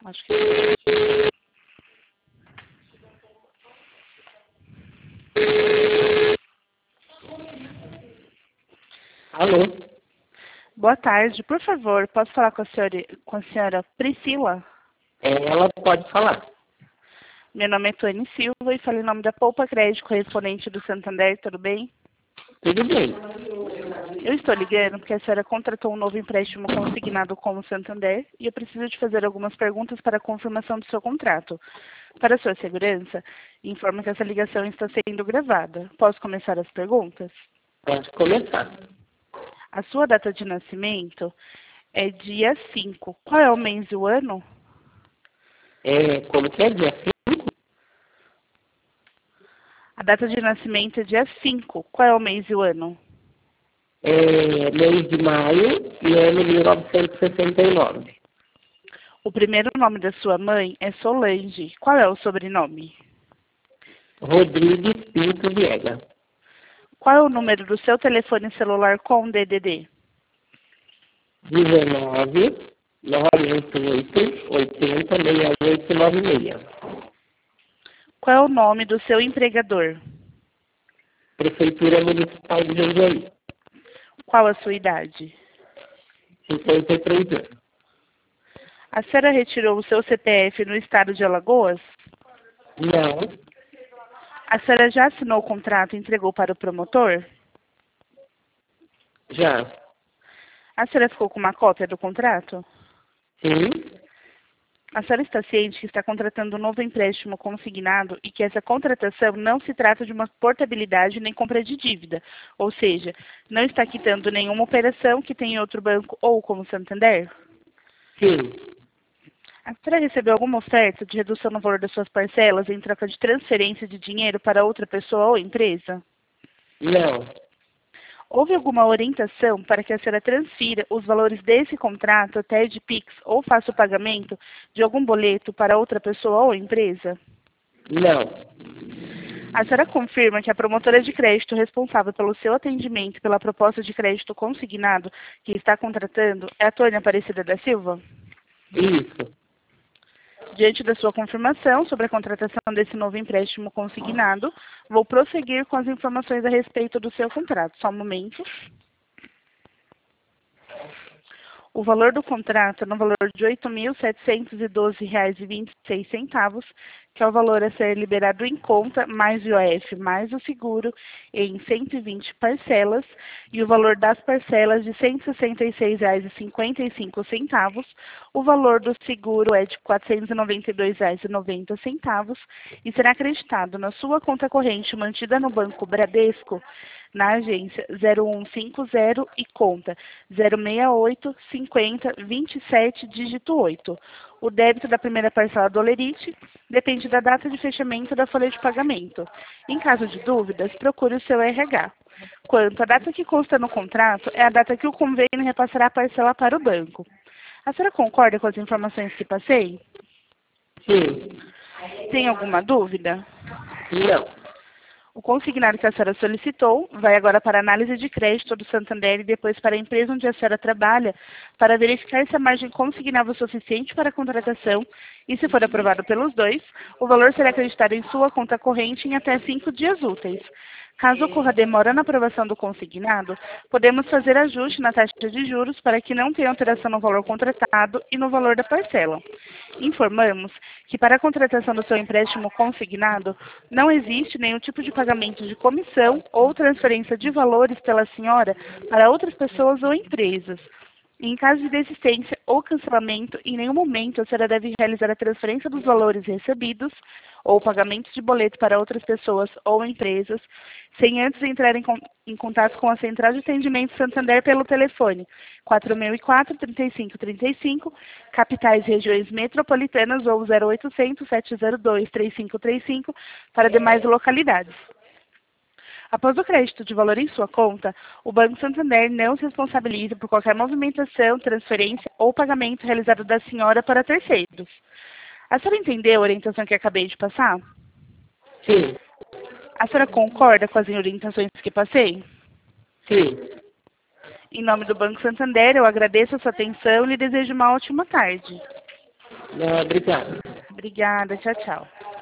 Acho que... Alô? Boa tarde. Por favor, posso falar com a senhora Priscila? Ela pode falar. Meu nome é Tony Silva e falo em nome da Poupa Crédito, correspondente do Santander, tudo bem? Tudo bem. Eu estou ligando porque a senhora contratou um novo empréstimo consignado com o Santander e eu preciso de fazer algumas perguntas para a confirmação do seu contrato. Para sua segurança, informo que essa ligação está sendo gravada. Posso começar as perguntas? Pode começar. A sua data de nascimento é dia 5. Qual é o mês e o ano? Como que é dia 5? A data de nascimento é dia 5. Qual é o mês e o ano? Mês de maio e ano 1969. O primeiro nome da sua mãe é Solange. Qual é o sobrenome? Rodrigues Pinto Viega. Qual é o número do seu telefone celular com DDD? 19 988 80 6896. Qual é o nome do seu empregador? Prefeitura Municipal de Jundiaí. Qual a sua idade? 53 anos. A senhora retirou o seu CPF no estado de Alagoas? Não, A senhora já assinou o contrato e entregou para o promotor? já. A senhora ficou com uma cópia do contrato? Sim, A senhora está ciente que está contratando um novo empréstimo consignado e que essa contratação não se trata de uma portabilidade nem compra de dívida, ou seja, não está quitando nenhuma operação que tem em outro banco ou como Santander? sim. A senhora recebeu alguma oferta de redução no valor das suas parcelas em troca de transferência de dinheiro para outra pessoa ou empresa? Não, Houve alguma orientação para que a senhora transfira os valores desse contrato até de Pix ou faça o pagamento de algum boleto para outra pessoa ou empresa? não. A senhora confirma que a promotora de crédito responsável pelo seu atendimento pela proposta de crédito consignado que está contratando é a Tônia Aparecida da Silva? Isso. Diante da sua confirmação sobre a contratação desse novo empréstimo consignado, vou prosseguir com as informações a respeito do seu contrato. Só um momento. O valor do contrato é no valor de R$ 8.712,26, que é o valor a ser liberado em conta, mais o IOF, mais o seguro, em 120 parcelas, e o valor das parcelas de R$ 166,55. O valor do seguro é de R$ 492,90 e será acreditado na sua conta corrente mantida no Banco Bradesco, na agência 0150 e conta 0685027, dígito 8. O débito da primeira parcela do Olerite depende da data de fechamento da folha de pagamento. Em caso de dúvidas, procure o seu RH. Quanto à data que consta no contrato, é a data que o convênio repassará a parcela para o banco. A senhora concorda com as informações que passei? Sim. Tem alguma dúvida? Não. O consignado que a senhora solicitou vai agora para a análise de crédito do Santander e depois para a empresa onde a senhora trabalha para verificar se a margem consignável é suficiente para a contratação e, se for aprovado pelos dois, o valor será acreditado em sua conta corrente em até 5 dias úteis. Caso ocorra demora na aprovação do consignado, podemos fazer ajuste na taxa de juros para que não tenha alteração no valor contratado e no valor da parcela. Informamos que para a contratação do seu empréstimo consignado, não existe nenhum tipo de pagamento de comissão ou transferência de valores pela senhora para outras pessoas ou empresas. Em caso de desistência ou cancelamento, em nenhum momento a senhora deve realizar a transferência dos valores recebidos ou pagamento de boleto para outras pessoas ou empresas, sem antes entrar em contato com a Central de Atendimento Santander pelo telefone 4004-3535, capitais e regiões metropolitanas, ou 0800-702-3535 para demais localidades. Após o crédito de valor em sua conta, o Banco Santander não se responsabiliza por qualquer movimentação, transferência ou pagamento realizado da senhora para terceiros. A senhora entendeu a orientação que acabei de passar? Sim. A senhora concorda com as orientações que passei? Sim. Em nome do Banco Santander, eu agradeço a sua atenção e lhe desejo uma ótima tarde. Obrigada. Obrigada, tchau, tchau.